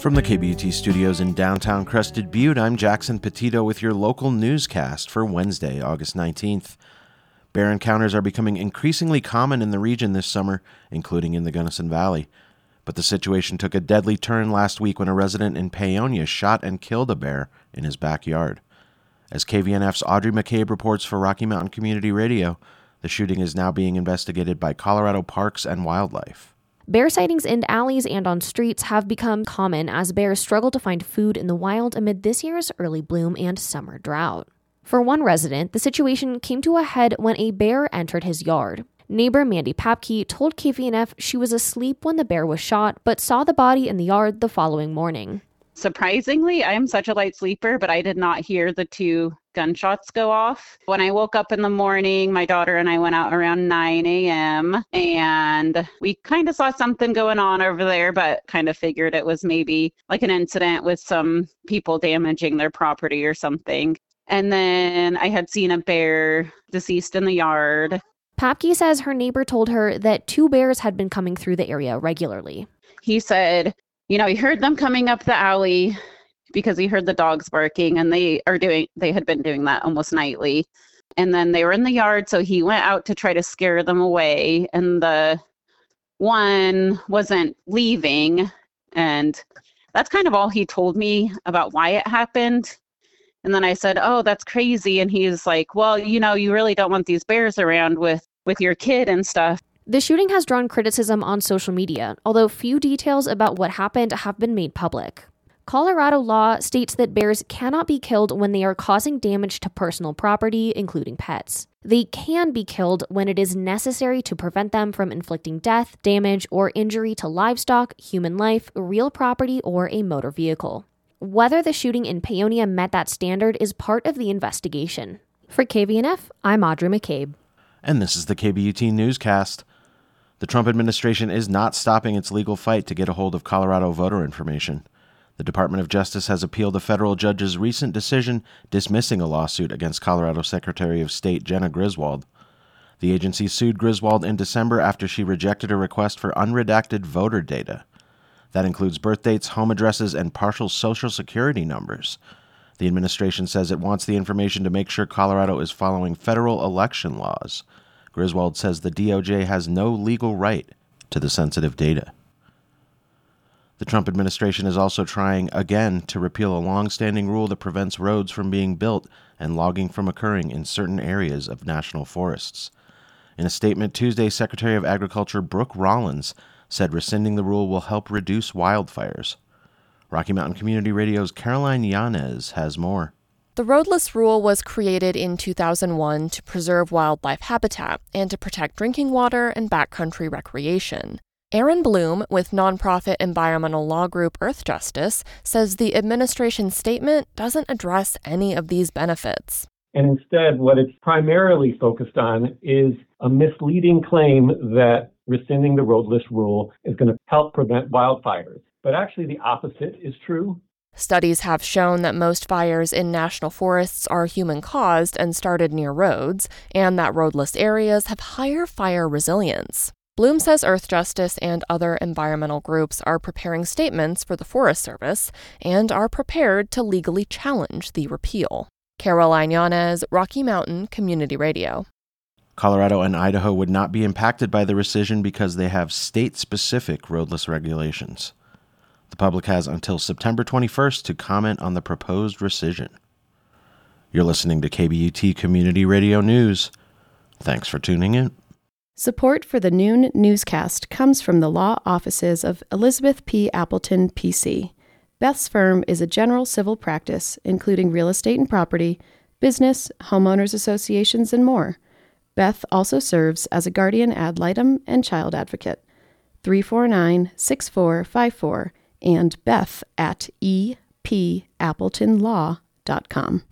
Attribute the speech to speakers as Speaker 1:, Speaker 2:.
Speaker 1: From the KBUT studios in downtown Crested Butte, I'm Jackson Petito with your local newscast for Wednesday, August 19th. Bear encounters are becoming increasingly common in the region this summer, including in the Gunnison Valley. But the situation took a deadly turn last week when a resident in Paonia shot and killed a bear in his backyard. As KVNF's Audrey McCabe reports for Rocky Mountain Community Radio, the shooting is now being investigated by Colorado Parks and Wildlife.
Speaker 2: Bear sightings in alleys and on streets have become common as bears struggle to find food in the wild amid this year's early bloom and summer drought. For one resident, the situation came to a head when a bear entered his yard. Neighbor Mandy Papke told KVNF she was asleep when the bear was shot, but saw the body in the yard the following morning.
Speaker 3: Surprisingly, I am such a light sleeper, but I did not hear the 2 gunshots go off. When I woke up in the morning, my daughter and I went out around 9 a.m. and we kind of saw something going on over there, but kind of figured it was maybe like an incident with some people damaging their property or something. And then I had seen a bear deceased in the yard.
Speaker 2: Papke says her neighbor told her that 2 bears had been coming through the area regularly.
Speaker 3: He said, he heard them coming up the alley because he heard the dogs barking, and they had been doing that almost nightly. And then they were in the yard, so he went out to try to scare them away, and the one wasn't leaving. And that's kind of all he told me about why it happened. And then I said, "Oh, that's crazy." And he's like, "Well, you really don't want these bears around with your kid and stuff."
Speaker 2: The shooting has drawn criticism on social media, although few details about what happened have been made public. Colorado law states that bears cannot be killed when they are causing damage to personal property, including pets. They can be killed when it is necessary to prevent them from inflicting death, damage, or injury to livestock, human life, real property, or a motor vehicle. Whether the shooting in Paonia met that standard is part of the investigation. For KVNF, I'm Audrey McCabe.
Speaker 1: And this is the KBUT Newscast. The Trump administration is not stopping its legal fight to get a hold of Colorado voter information. The Department of Justice has appealed a federal judge's recent decision dismissing a lawsuit against Colorado Secretary of State Jena Griswold. The agency sued Griswold in December after she rejected a request for unredacted voter data. That includes birth dates, home addresses, and partial Social Security numbers. The administration says it wants the information to make sure Colorado is following federal election laws. Griswold says the DOJ has no legal right to the sensitive data. The Trump administration is also trying again to repeal a long-standing rule that prevents roads from being built and logging from occurring in certain areas of national forests. In a statement Tuesday, Secretary of Agriculture Brooke Rollins said rescinding the rule will help reduce wildfires. Rocky Mountain Community Radio's Caroline Yanez has more.
Speaker 4: The roadless rule was created in 2001 to preserve wildlife habitat and to protect drinking water and backcountry recreation. Aaron Bloom, with nonprofit environmental law group Earth Justice, says the administration's statement doesn't address any of these benefits.
Speaker 5: And instead, what it's primarily focused on is a misleading claim that rescinding the roadless rule is going to help prevent wildfires. But actually, the opposite is true.
Speaker 4: Studies have shown that most fires in national forests are human-caused and started near roads, and that roadless areas have higher fire resilience. Bloom says Earth Justice and other environmental groups are preparing statements for the Forest Service and are prepared to legally challenge the repeal. Caroline Yanez, Rocky Mountain Community Radio.
Speaker 1: Colorado and Idaho would not be impacted by the rescission because they have state-specific roadless regulations. The public has until September 21st to comment on the proposed rescission. You're listening to KBUT Community Radio News. Thanks for tuning in.
Speaker 6: Support for the Noon Newscast comes from the law offices of Elizabeth P. Appleton, P.C. Beth's firm is a general civil practice, including real estate and property, business, homeowners associations, and more. Beth also serves as a guardian ad litem and child advocate. 349-6454 and Beth at epappletonlaw.com.